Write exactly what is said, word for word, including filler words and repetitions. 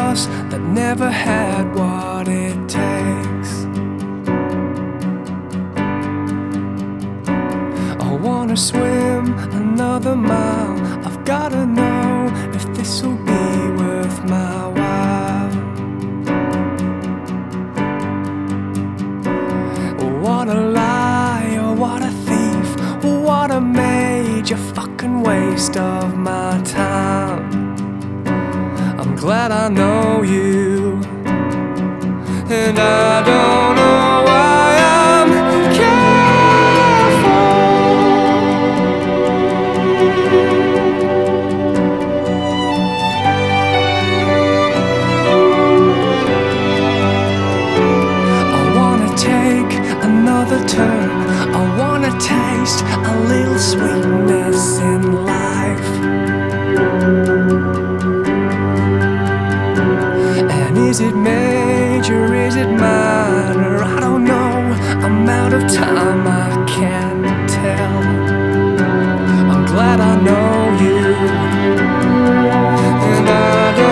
loss that never had what it takes. I wanna swim another mile. I've gotta know if this'll be worth my while. What a liar, what a thief, what a major fucking waste of my time. I'm glad I know you, and I don't know why I'm careful. I wanna take another turn. I wanna taste a little sweetness in life. And is it major, is it minor? I don't know, I'm out of time, I can't tell. I'm glad I know you, and I don't